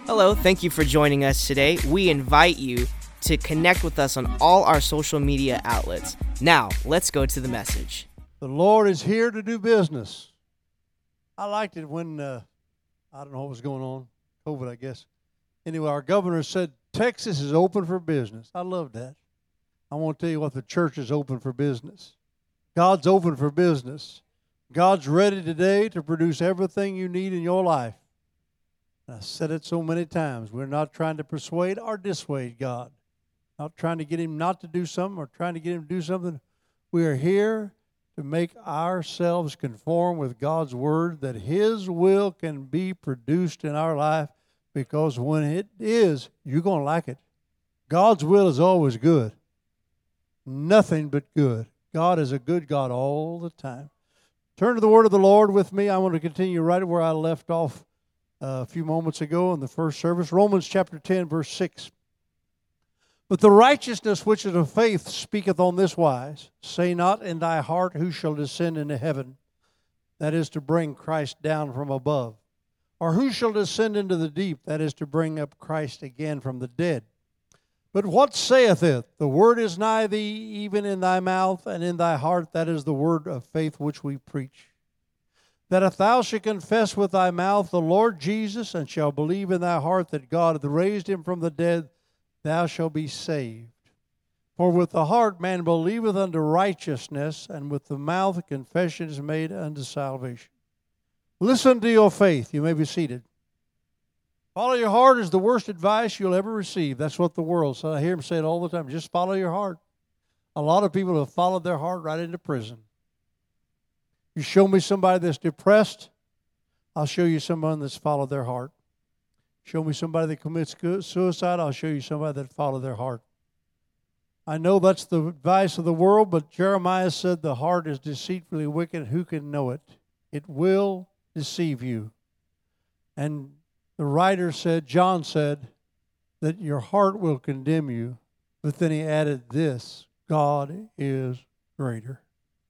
Hello, thank you for joining us today. We invite you to connect with us on all our social media outlets. Now, let's go to the message. The Lord is here to do business. I liked it when, I don't know what was going on, COVID, I guess. Anyway, our governor said, Texas is open for business. I love that. I want to tell you what, the church is open for business. God's open for business. God's ready today to produce everything you need in your life. And I said it so many times. We're not trying to persuade or dissuade God. Not trying to get Him not to do something or trying to get Him to do something. We are here to make ourselves conform with God's Word, that His will can be produced in our life, because when it is, you're going to like it. God's will is always good. Nothing but good. God is a good God all the time. Turn to the Word of the Lord with me. I want to continue right where I left off a few moments ago in the first service. Romans chapter 10, verse 6. But the righteousness which is of faith speaketh on this wise, say not in thy heart, who shall descend into heaven, that is to bring Christ down from above, or who shall descend into the deep, that is to bring up Christ again from the dead. But what saith it? The word is nigh thee, even in thy mouth and in thy heart, that is the word of faith which we preach. That if thou shalt confess with thy mouth the Lord Jesus, and shalt believe in thy heart that God hath raised him from the dead, thou shalt be saved. For with the heart man believeth unto righteousness, and with the mouth confession is made unto salvation. Listen to your faith. You may be seated. Follow your heart is the worst advice you'll ever receive. That's what the world says. I hear them say it all the time. Just follow your heart. A lot of people have followed their heart right into prison. You show me somebody that's depressed, I'll show you someone that's followed their heart. Show me somebody that commits suicide, I'll show you somebody that followed their heart. I know that's the advice of the world, but Jeremiah said the heart is deceitfully wicked. Who can know it? It will deceive you. And the writer said, John said, that your heart will condemn you. But then he added this, God is greater.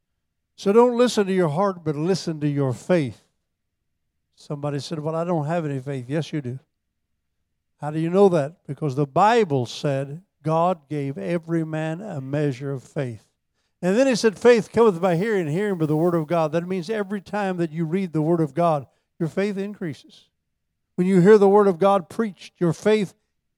So don't listen to your heart, but listen to your faith. Somebody said, well, I don't have any faith. Yes, you do. How do you know that? Because the Bible said God gave every man a measure of faith. And then he said, faith cometh by hearing, and hearing by the word of God. That means every time that you read the word of God, your faith increases. When you hear the word of God preached, your faith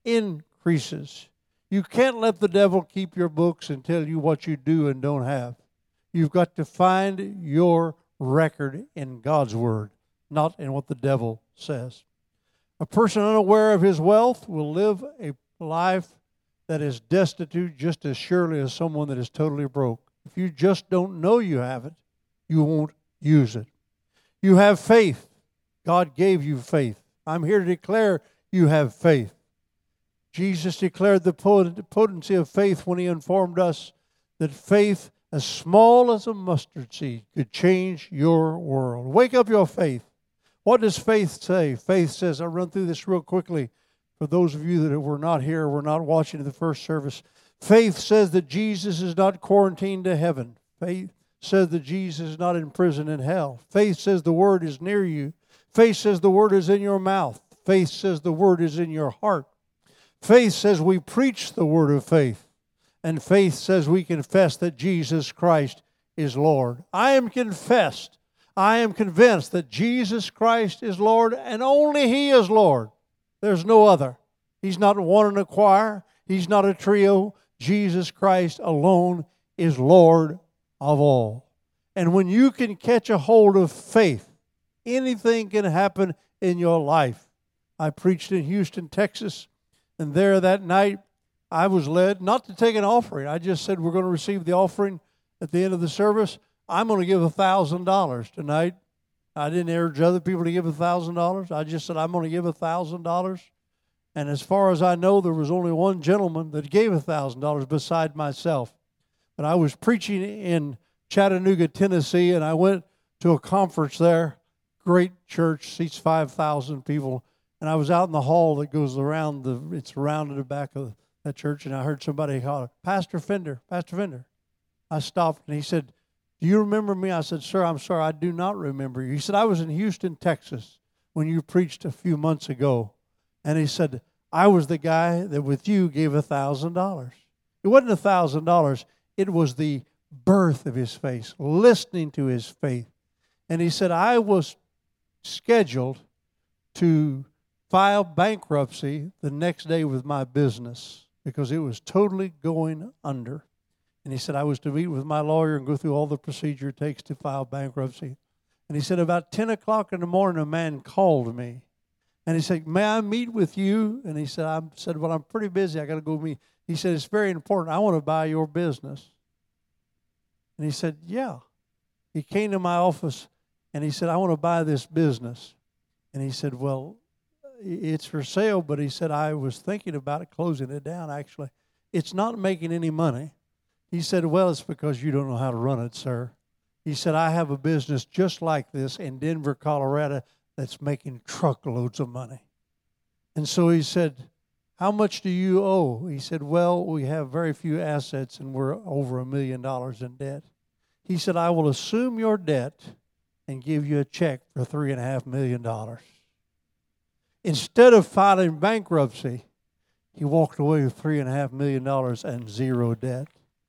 increases. You can't let the devil keep your books and tell you what you do and don't have. You've got to find your record in God's word, not in what the devil says. A person unaware of his wealth will live a life that is destitute just as surely as someone that is totally broke. If you just don't know you have it, you won't use it. You have faith. God gave you faith. I'm here to declare you have faith. Jesus declared the potency of faith when he informed us that faith as small as a mustard seed could change your world. Wake up your faith. What does faith say? Faith says, I'll run through this real quickly for those of you that were not here, were not watching the first service. Faith says that Jesus is not quarantined to heaven. Faith says that Jesus is not in prison in hell. Faith says the word is near you. Faith says the word is in your mouth. Faith says the word is in your heart. Faith says we preach the word of faith. And faith says we confess that Jesus Christ is Lord. I am convinced that Jesus Christ is Lord, and only He is Lord. There's no other. He's not one in a choir. He's not a trio. Jesus Christ alone is Lord of all. And when you can catch a hold of faith, anything can happen in your life. I preached in Houston, Texas, and there that night I was led not to take an offering. I just said we're going to receive the offering at the end of the service. I'm going to give $1,000 tonight. I didn't urge other people to give $1,000. I just said I'm going to give $1,000. And as far as I know, there was only one gentleman that gave $1,000 beside myself. But I was preaching in Chattanooga, Tennessee, and I went to a conference there. Great church, seats 5,000 people. And I was out in the hall that goes around it's around the back of that church, and I heard somebody call, Pastor Fender, Pastor Fender. I stopped, and he said, do you remember me? I said, sir, I'm sorry, I do not remember you. He said, I was in Houston, Texas, when you preached a few months ago. And he said, I was the guy that with you gave $1,000. It wasn't $1,000. It was the birth of his faith, listening to his faith. And he said, I was scheduled to file bankruptcy the next day with my business because it was totally going under. And he said, I was to meet with my lawyer and go through all the procedure it takes to file bankruptcy. And he said, about 10 o'clock in the morning, a man called me. And he said, may I meet with you? And he said, well, I'm pretty busy. I got to go meet. He said, it's very important. I want to buy your business. And he said, yeah. He came to my office and he said, I want to buy this business. And he said, well, it's for sale. But he said, I was thinking about it, closing it down, actually. It's not making any money. He said, well, it's because you don't know how to run it, sir. He said, I have a business just like this in Denver, Colorado, that's making truckloads of money. And so he said, how much do you owe? He said, well, we have very few assets and we're over $1 million in debt. He said, I will assume your debt and give you a check for $3.5 million. Instead of filing bankruptcy, he walked away with $3.5 million and zero debt.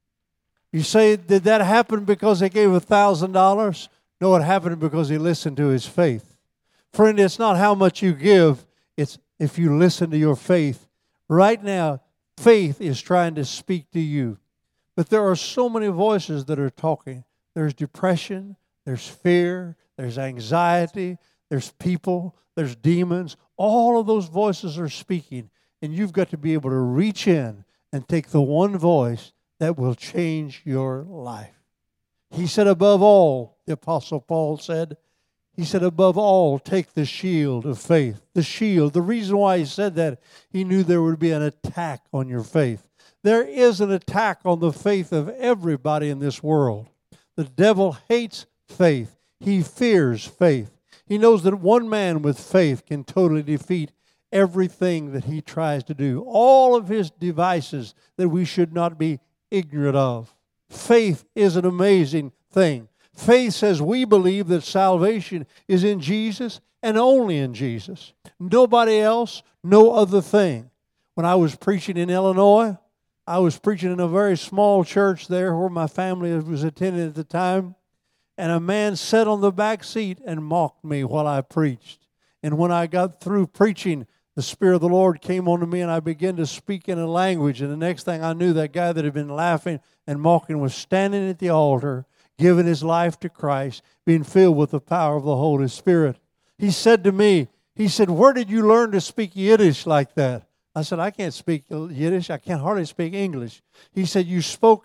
You say, did that happen because he gave $1,000? No, it happened because he listened to his faith. Friend, it's not how much you give, it's if you listen to your faith. Right now, faith is trying to speak to you. But there are so many voices that are talking. There's depression, there's fear, there's anxiety, there's people, there's demons. All of those voices are speaking. And you've got to be able to reach in and take the one voice that will change your life. He said, above all, the Apostle Paul said, he said, above all, take the shield of faith. The shield. The reason why he said that, he knew there would be an attack on your faith. There is an attack on the faith of everybody in this world. The devil hates faith. He fears faith. He knows that one man with faith can totally defeat everything that he tries to do. All of his devices that we should not be ignorant of. Faith is an amazing thing. Faith says we believe that salvation is in Jesus and only in Jesus. Nobody else, no other thing. When I was preaching in Illinois, I was preaching in a very small church there where my family was attending at the time, and a man sat on the back seat and mocked me while I preached. And when I got through preaching, the Spirit of the Lord came onto me and I began to speak in a language. And the next thing I knew, that guy that had been laughing and mocking was standing at the altar, giving his life to Christ, being filled with the power of the Holy Spirit. He said to me, he said, where did you learn to speak Yiddish like that? I said, I can't speak Yiddish. I can't hardly speak English. He said, you spoke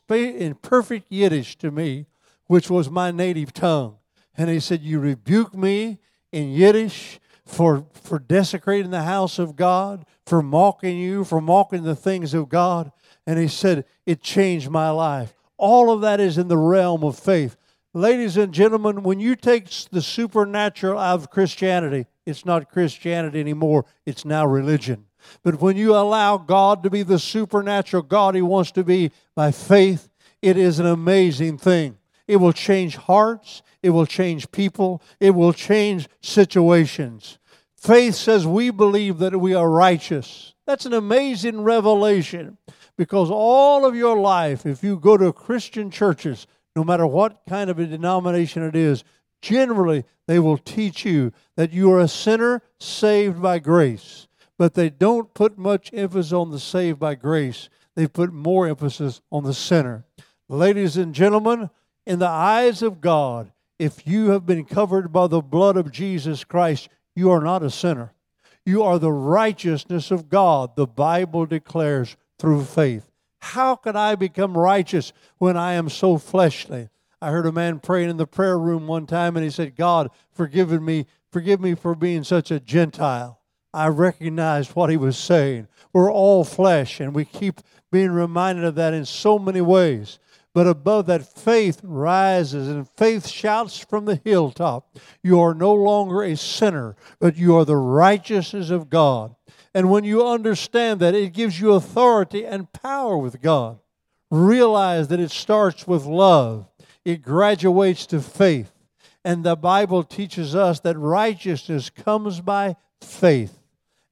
in perfect Yiddish to me, which was my native tongue. And he said, you rebuked me in Yiddish for desecrating the house of God, for mocking you, for mocking the things of God. And he said, it changed my life. All of that is in the realm of faith. Ladies and gentlemen, when you take the supernatural out of Christianity, it's not Christianity anymore. It's now religion. But when you allow God to be the supernatural God He wants to be by faith, it is an amazing thing. It will change hearts. It will change people. It will change situations. Faith says we believe that we are righteous. That's an amazing revelation, because all of your life, if you go to Christian churches, no matter what kind of a denomination it is, generally they will teach you that you are a sinner saved by grace. But they don't put much emphasis on the saved by grace. They put more emphasis on the sinner. Ladies and gentlemen, in the eyes of God, if you have been covered by the blood of Jesus Christ, you are not a sinner. You are the righteousness of God, the Bible declares, through faith. How can I become righteous when I am so fleshly? I heard a man praying in the prayer room one time, and he said, God, forgive me for being such a Gentile. I recognized what he was saying. We're all flesh, and we keep being reminded of that in so many ways. But above that, faith rises, and faith shouts from the hilltop. You are no longer a sinner, but you are the righteousness of God. And when you understand that, it gives you authority and power with God. Realize that it starts with love. It graduates to faith. And the Bible teaches us that righteousness comes by faith.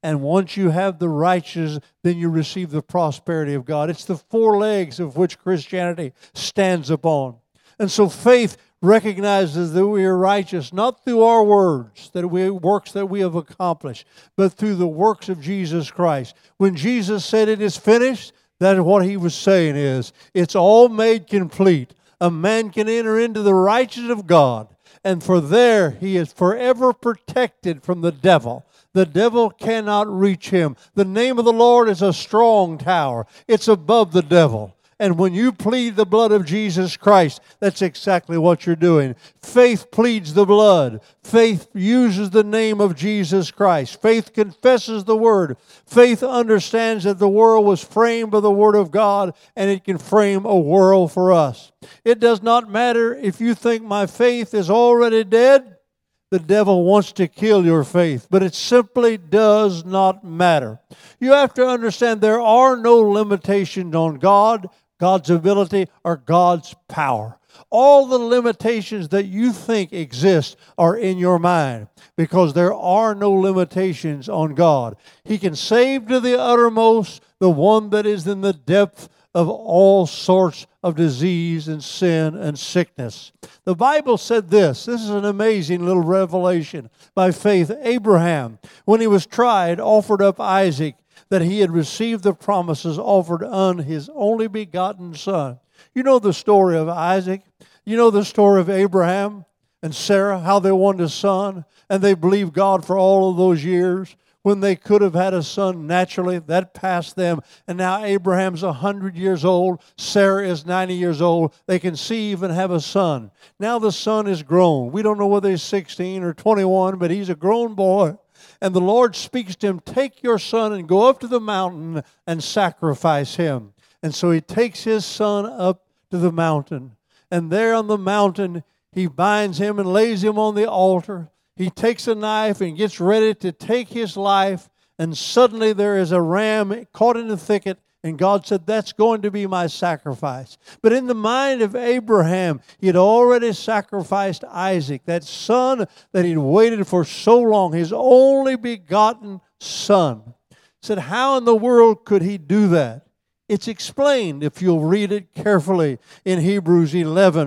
And once you have the righteousness, then you receive the prosperity of God. It's the four legs of which Christianity stands upon. And so faith recognizes that we are righteous, not through our works that we have accomplished, but through the works of Jesus Christ. When Jesus said it is finished, that is what he was saying is, it's all made complete. A man can enter into the righteousness of God, and for there he is forever protected from the devil. The devil cannot reach him. The name of the Lord is a strong tower. It's above the devil. And when you plead the blood of Jesus Christ, that's exactly what you're doing. Faith pleads the blood. Faith uses the name of Jesus Christ. Faith confesses the Word. Faith understands that the world was framed by the Word of God, and it can frame a world for us. It does not matter if you think my faith is already dead. The devil wants to kill your faith, but it simply does not matter. You have to understand there are no limitations on God, God's ability, or God's power. All the limitations that you think exist are in your mind because there are no limitations on God. He can save to the uttermost the one that is in the depth of all sorts of disease and sin and sickness. The Bible said this is an amazing little revelation by faith. Abraham, when he was tried, offered up Isaac, that he had received the promises offered on his only begotten son. You know the story of Isaac. You know the story of Abraham and Sarah, how they wanted a son, and they believed God for all of those years. When they could have had a son naturally, that passed them. And now Abraham's 100 years old. Sarah is 90 years old. They conceive and have a son. Now the son is grown. We don't know whether he's 16 or 21, but he's a grown boy. And the Lord speaks to him, take your son and go up to the mountain and sacrifice him. And so he takes his son up to the mountain. And there on the mountain, he binds him and lays him on the altar. He takes a knife and gets ready to take his life, and suddenly there is a ram caught in the thicket, and God said, that's going to be my sacrifice. But in the mind of Abraham, he had already sacrificed Isaac, that son that he'd waited for so long, his only begotten son. He said, how in the world could he do that? It's explained, if you'll read it carefully, in Hebrews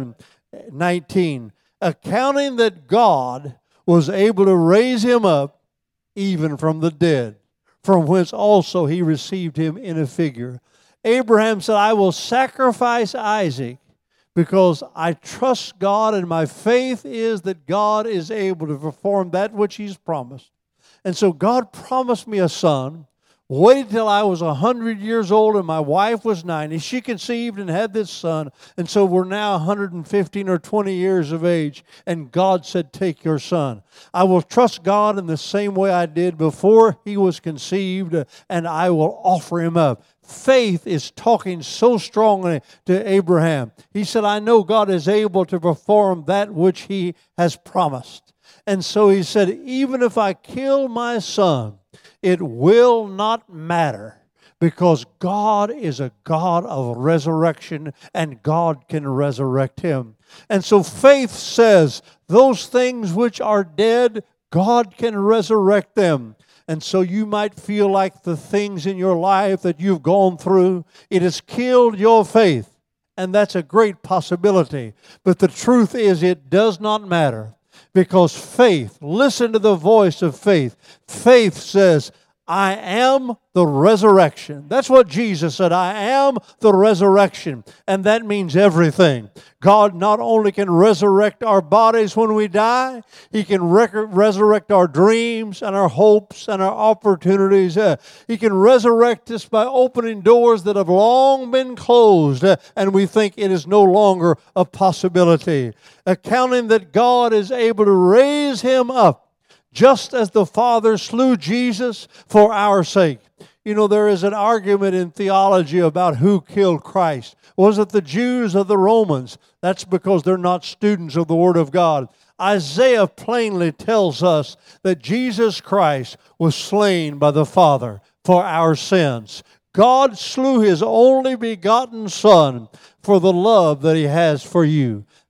11:19, accounting that God was able to raise him up even from the dead, from whence also he received him in a figure. Abraham said, I will sacrifice Isaac because I trust God, and my faith is that God is able to perform that which he's promised. And so God promised me a son. Waited till I was 100 years old and my wife was 90. She conceived and had this son. And so we're now 115 or 20 years of age. And God said, take your son. I will trust God in the same way I did before he was conceived, and I will offer him up. Faith is talking so strongly to Abraham. He said, I know God is able to perform that which he has promised. And so he said, even if I kill my son, it will not matter, because God is a God of resurrection, and God can resurrect him. And so faith says, those things which are dead, God can resurrect them. And so you might feel like the things in your life that you've gone through, it has killed your faith. And that's a great possibility. But the truth is, it does not matter. Because faith, listen to the voice of faith. Faith says, I am the resurrection. That's what Jesus said. I am the resurrection. And that means everything. God not only can resurrect our bodies when we die, he can resurrect our dreams and our hopes and our opportunities. He can resurrect us by opening doors that have long been closed, and we think it is no longer a possibility. Accounting that God is able to raise him up, just as the Father slew Jesus for our sake. You know, there is an argument in theology about who killed Christ. Was it the Jews or the Romans? That's because they're not students of the Word of God. Isaiah plainly tells us that Jesus Christ was slain by the Father for our sins. God slew his only begotten Son for the love that he has for you.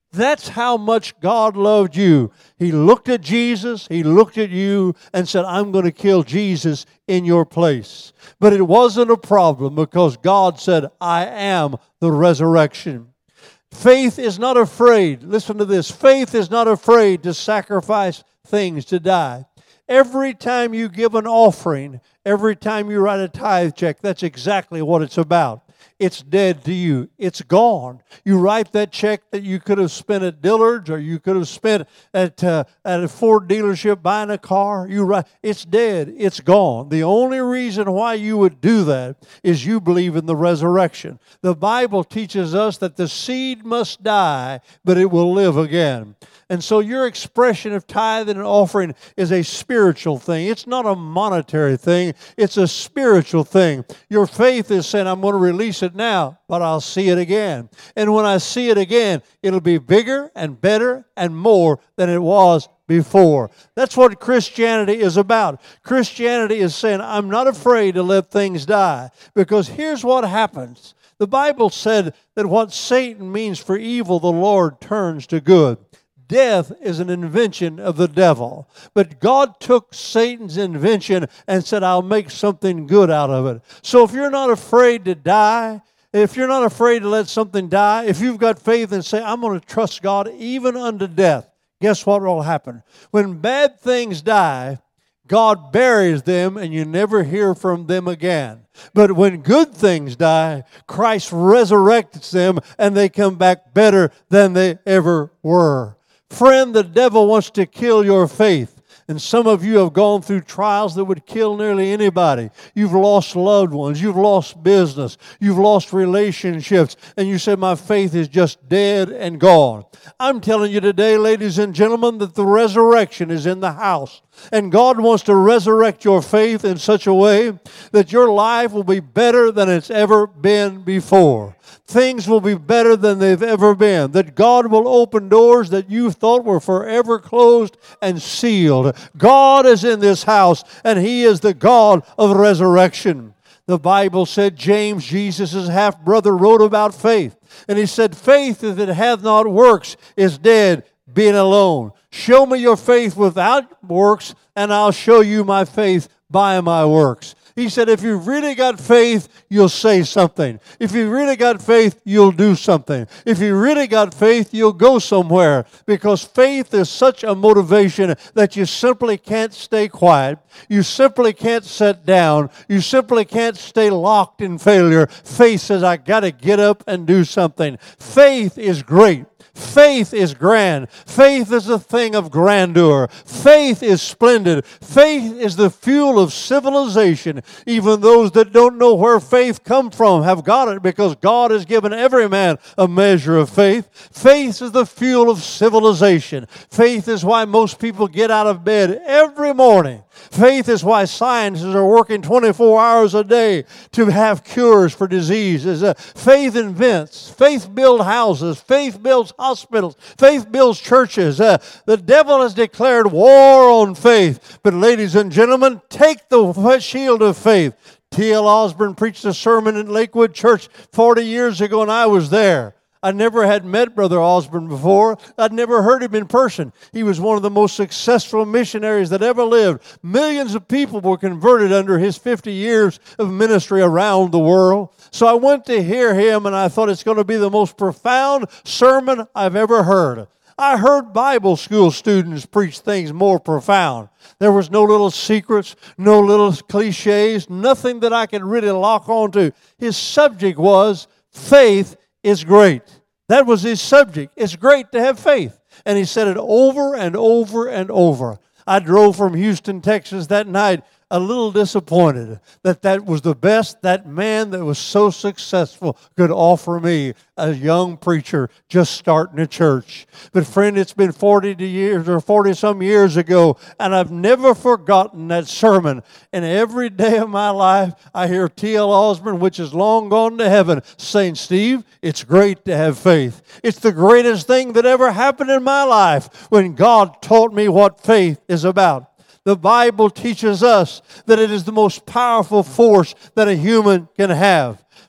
That's how much God loved you. He looked at Jesus, He looked at you, and said, I'm going to kill Jesus in your place. But it wasn't a problem because God said, I am the resurrection. Faith is not afraid. Listen to this. Faith is not afraid to sacrifice things to die. Every time you give an offering, every time you write a tithe check, that's exactly what it's about. It's dead to you. It's gone. You write that check that you could have spent at Dillard's or you could have spent at a Ford dealership buying a car. You write, it's dead. It's gone. The only reason why you would do that is you believe in the resurrection. The Bible teaches us that the seed must die, but it will live again. And so your expression of tithe and offering is a spiritual thing. It's not a monetary thing. It's a spiritual thing. Your faith is saying, I'm going to release it now, but I'll see it again. And when I see it again, it'll be bigger and better and more than it was before. That's what Christianity is about. Christianity is saying, I'm not afraid to let things die. Because here's what happens. The Bible said that what Satan means for evil, the Lord turns to good. Death is an invention of the devil. But God took Satan's invention and said, I'll make something good out of it. So if you're not afraid to die, if you're not afraid to let something die, if you've got faith and say, I'm going to trust God even unto death, guess what will happen? When bad things die, God buries them and you never hear from them again. But when good things die, Christ resurrects them and they come back better than they ever were. Friend, the devil wants to kill your faith. And some of you have gone through trials that would kill nearly anybody. You've lost loved ones. You've lost business. You've lost relationships. And you say, my faith is just dead and gone. I'm telling you today, ladies and gentlemen, that the resurrection is in the house. And God wants to resurrect your faith in such a way that your life will be better than it's ever been before. Things will be better than they've ever been. That God will open doors that you thought were forever closed and sealed. God is in this house, and He is the God of resurrection. The Bible said James, Jesus' half-brother, wrote about faith. And he said, faith, if it hath not works, is dead, being alone. Show me your faith without works, and I'll show you my faith by my works. He said, if you've really got faith, you'll say something. If you've really got faith, you'll do something. If you really got faith, you'll go somewhere. Because faith is such a motivation that you simply can't stay quiet. You simply can't sit down. You simply can't stay locked in failure. Faith says, I got to get up and do something. Faith is great. Faith is grand. Faith is a thing of grandeur. Faith is splendid. Faith is the fuel of civilization. Even those that don't know where faith comes from have got it because God has given every man a measure of faith. Faith is the fuel of civilization. Faith is why most people get out of bed every morning. Faith is why scientists are working 24 hours a day to have cures for diseases. Faith invents. Faith builds houses. Faith builds hospitals. Faith builds churches. The devil has declared war on faith. But ladies and gentlemen, take the shield of faith. T.L. Osborne preached a sermon in Lakewood Church 40 years ago, and I was there. I never had met Brother Osborne before. I'd never heard him in person. He was one of the most successful missionaries that ever lived. Millions of people were converted under his 50 years of ministry around the world. So I went to hear him, and I thought it's going to be the most profound sermon I've ever heard. I heard Bible school students preach things more profound. There was no little secrets, no little cliches, nothing that I could really lock onto. His subject was faith is great. That was his subject. It's great to have faith. And he said it over and over and over. I drove from Houston, Texas that night a little disappointed that was the best that man that was so successful could offer me, a young preacher just starting a church. But friend, it's been 40-some years ago, and I've never forgotten that sermon. And every day of my life, I hear T.L. Osborne, which is long gone to heaven, saying, Steve, it's great to have faith. It's the greatest thing that ever happened in my life when God taught me what faith is about. The Bible teaches us that it is the most powerful force that a human can have.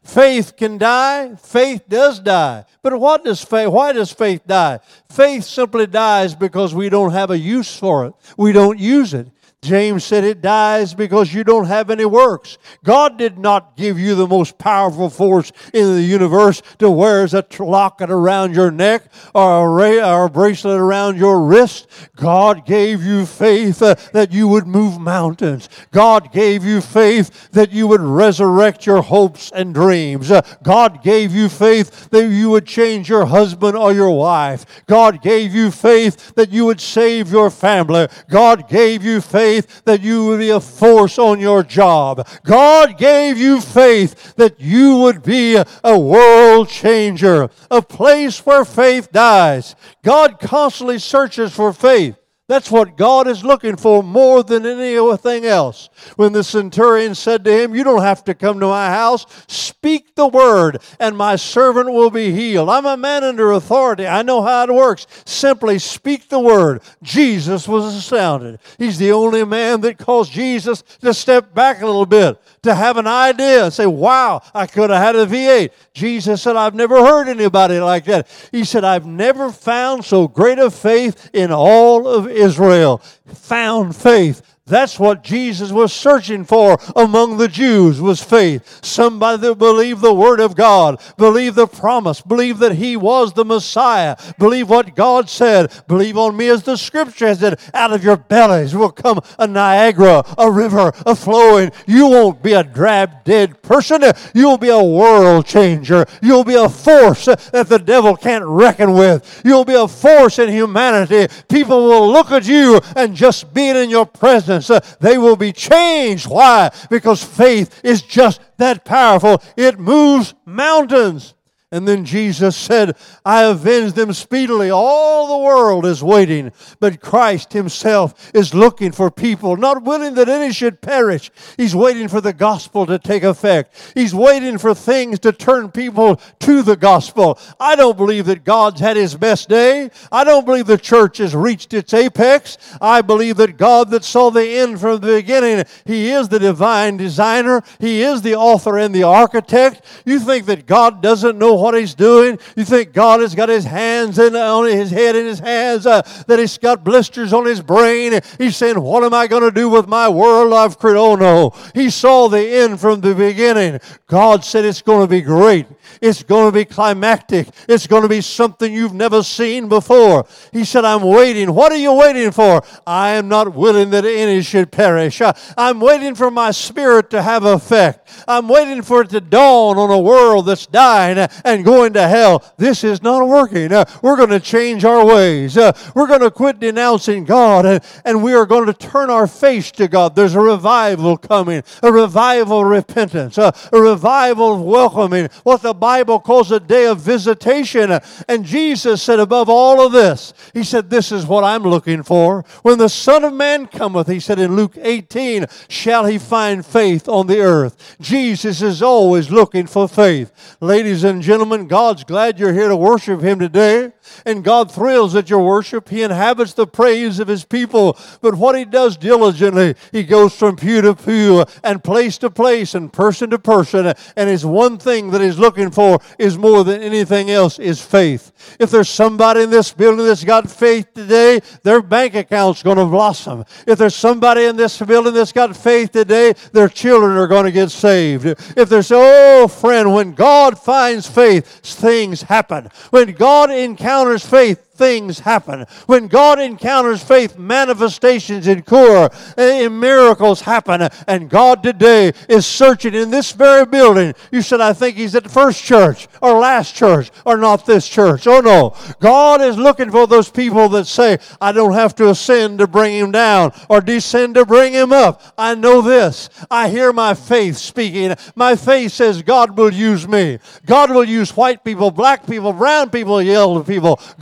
Faith can die. Faith does die. But why does faith die? Faith simply dies because we don't have a use for it. We don't use it. James said it dies because you don't have any works. God did not give you the most powerful force in the universe to wear as a locket around your neck or a bracelet around your wrist. God gave you faith that you would move mountains. God gave you faith that you would resurrect your hopes and dreams. God gave you faith that you would change your husband or your wife. God gave you faith that you would save your family. God gave you faith that you would be a force on your job. God gave you faith that you would be a world changer, a place where faith dies. God constantly searches for faith. That's what God is looking for more than anything else. When the centurion said to him, you don't have to come to my house. Speak the word, and my servant will be healed. I'm a man under authority. I know how it works. Simply speak the word. Jesus was astounded. He's the only man that caused Jesus to step back a little bit, to have an idea and say, wow, I could have had a V8. Jesus said, I've never heard anybody like that. He said, I've never found so great a faith in all of Israel. Found faith. That's what Jesus was searching for among the Jews, was faith. Somebody that believed the Word of God, believed the promise, believed that He was the Messiah, believed what God said, believe on me as the Scripture said, out of your bellies will come a Niagara, a river, a flowing. You won't be a drab, dead person. You'll be a world changer. You'll be a force that the devil can't reckon with. You'll be a force in humanity. People will look at you and just being in your presence, they will be changed. Why? Because faith is just that powerful. It moves mountains. And then Jesus said, I avenge them speedily. All the world is waiting, but Christ Himself is looking for people, not willing that any should perish. He's waiting for the gospel to take effect. He's waiting for things to turn people to the gospel. I don't believe that God's had His best day. I don't believe the church has reached its apex. I believe that God that saw the end from the beginning, He is the divine designer. He is the author and the architect. You think that God doesn't know what He's doing? You think God has got His hands on His head in His hands, that He's got blisters on His brain? He's saying, what am I going to do with my world I've created? Oh no. He saw the end from the beginning. God said it's going to be great. It's going to be climactic. It's going to be something you've never seen before. He said, I'm waiting. What are you waiting for? I am not willing that any should perish. I'm waiting for my Spirit to have effect. I'm waiting for it to dawn on a world that's dying and going to hell. This is not working. We're going to change our ways. We're going to quit denouncing God, and we are going to turn our face to God. There's a revival coming, a revival of repentance, a revival of welcoming, what the Bible calls a day of visitation. And Jesus said, above all of this, He said, this is what I'm looking for. When the Son of Man cometh, He said in Luke 18, shall He find faith on the earth? Jesus is always looking for faith. Ladies and gentlemen, God's glad you're here to worship Him today. And God thrills at your worship. He inhabits the praise of His people. But what He does diligently, He goes from pew to pew and place to place and person to person. And His one thing that He's looking for is more than anything else is faith. If there's somebody in this building that's got faith today, their bank account's going to blossom. If there's somebody in this building that's got faith today, their children are going to get saved. If there's, oh friend, when God finds faith, things happen. When God encounters faith, things happen. When God encounters faith, manifestations occur, and miracles happen. And God today is searching in this very building. You said, I think He's at the first church or last church or not this church. Oh no. God is looking for those people that say, I don't have to ascend to bring Him down or descend to bring Him up. I know this. I hear my faith speaking. My faith says God will use me. God will use white people, black people, brown people, yellow people. God will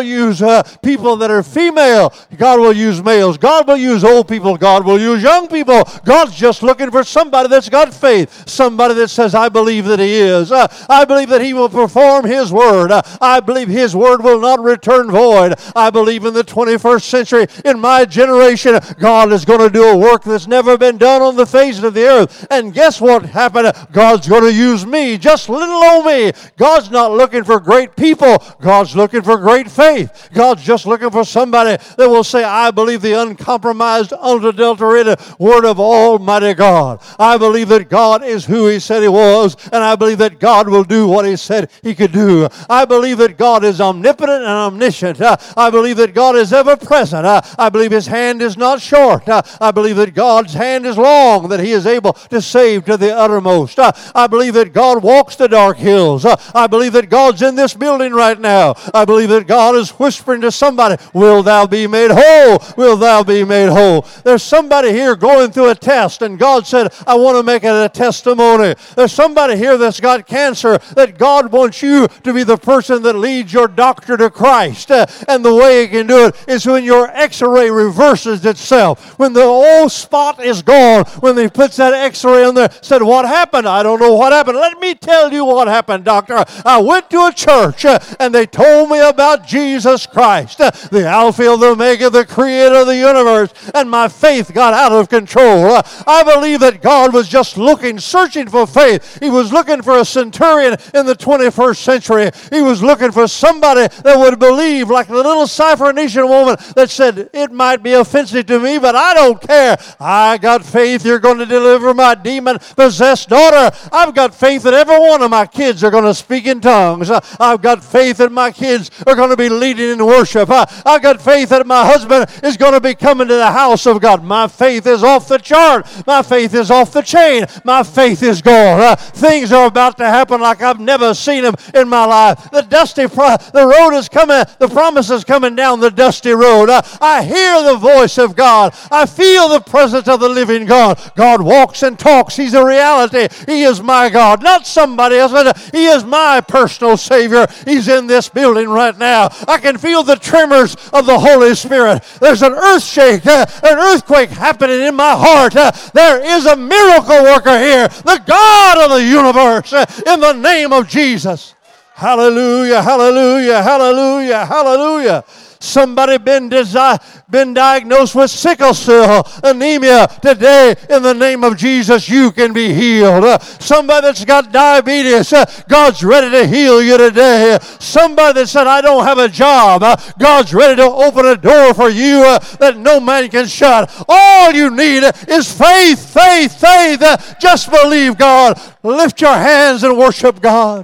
use people that are female. God will use males. God will use old people. God will use young people. God's just looking for somebody that's got faith. Somebody that says, I believe that He is. I believe that He will perform His word. I believe His word will not return void. I believe in the 21st century, in my generation, God is going to do a work that's never been done on the face of the earth. And guess what happened? God's going to use me, just little old me. God's not looking for great people. God's looking for great faith. God's just looking for somebody that will say, I believe the uncompromised, unadulterated word of Almighty God. I believe that God is who He said He was, and I believe that God will do what He said He could do. I believe that God is omnipotent and omniscient. I believe that God is ever present. I believe His hand is not short. I believe that God's hand is long, that He is able to save to the uttermost. I believe that God walks the dark hills. I believe that God's in this building right now. I believe that God is whispering to somebody, will thou be made whole? Will thou be made whole? There's somebody here going through a test, and God said, I want to make it a testimony. There's somebody here that's got cancer, that God wants you to be the person that leads your doctor to Christ. And the way He can do it is when your x-ray reverses itself. When the old spot is gone, when He puts that x-ray on there, said, what happened? I don't know what happened. Let me tell you what happened, doctor. I went to a church and they told me about Jesus Christ, the Alpha and the Omega, the Creator of the universe, and my faith got out of control. I believe that God was just looking, searching for faith. He was looking for a centurion in the 21st century. He was looking for somebody that would believe, like the little Syrophoenician woman that said, it might be offensive to me, but I don't care. I got faith you're going to deliver my demon-possessed daughter. I've got faith that every one of my kids are going to speak in tongues. I've got faith that my kids are going to be leading in worship. I've got faith that my husband is going to be coming to the house of God. My faith is off the chart. My faith is off the chain. My faith is gone. Things are about to happen like I've never seen them in my life. The road is coming. The promise is coming down the dusty road. I hear the voice of God. I feel the presence of the living God. God walks and talks. He's a reality. He is my God, not somebody else. He is my personal Savior. He's in this building right now. I can feel the tremors of the Holy Spirit. There's an earthshake, an earthquake happening in my heart. There is a miracle worker here, the God of the universe, in the name of Jesus. Hallelujah, hallelujah, hallelujah, hallelujah. Somebody been diagnosed with sickle cell anemia. Today, in the name of Jesus, you can be healed. Somebody that's got diabetes, God's ready to heal you today. Somebody that said, I don't have a job, God's ready to open a door for you that no man can shut. All you need is faith, faith, faith. Just believe God. Lift your hands and worship God.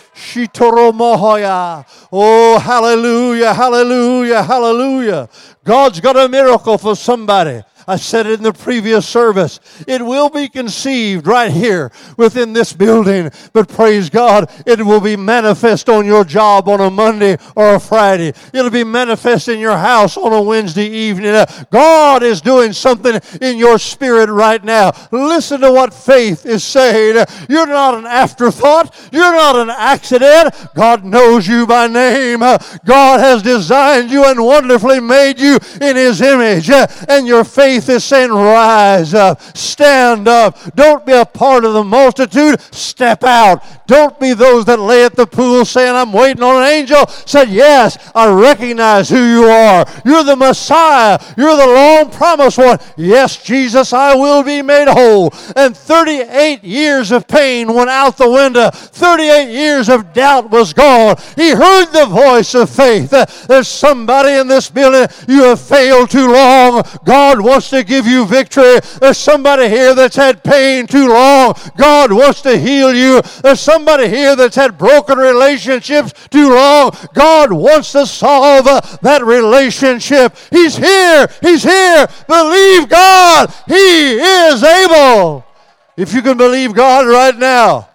Oh, hallelujah, hallelujah, hallelujah. God's got a miracle for somebody. I said it in the previous service. It will be conceived right here within this building. But praise God, it will be manifest on your job on a Monday or a Friday. It'll be manifest in your house on a Wednesday evening. God is doing something in your spirit right now. Listen to what faith is saying. You're not an afterthought. You're not an accident. God knows you by name. God has designed you and wonderfully made you in His image. And your faith is saying, rise up, stand up. Don't be a part of the multitude. Step out. Don't be those that lay at the pool saying, I'm waiting on an angel. Said, yes, I recognize who you are. You're the Messiah. You're the long promised one. Yes, Jesus, I will be made whole. And 38 years of pain went out the window. 38 years of doubt was gone. He heard the voice of faith. There's somebody in this building, you have failed too long. God wants to give you victory. There's somebody here that's had pain too long. God wants to heal you. There's somebody here that's had broken relationships too long. God wants to solve that relationship. He's here. He's here. Believe God. He is able. If you can believe God right now,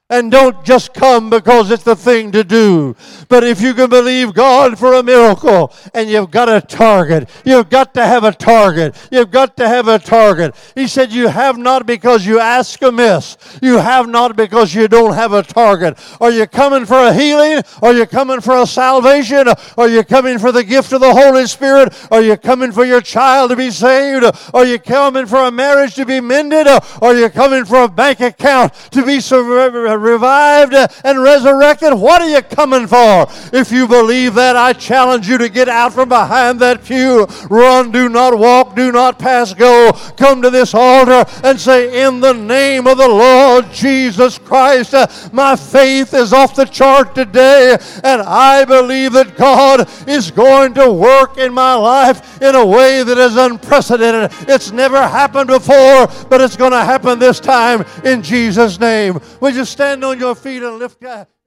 And don't just come because it's the thing to do. But if you can believe God for a miracle, and you've got a target, you've got to have a target. You've got to have a target. He said, you have not because you ask amiss. You have not because you don't have a target. Are you coming for a healing? Are you coming for a salvation? Are you coming for the gift of the Holy Spirit? Are you coming for your child to be saved? Are you coming for a marriage to be mended? Are you coming for a bank account to be revived and resurrected? What are you coming for? If you believe that, I challenge you to get out from behind that pew. Run, do not walk, do not pass go. Come to this altar and say, in the name of the Lord Jesus Christ, my faith is off the chart today, and I believe that God is going to work in my life in a way that is unprecedented. It's never happened before, but it's going to happen this time in Jesus' name. Would you stand on your feet and lift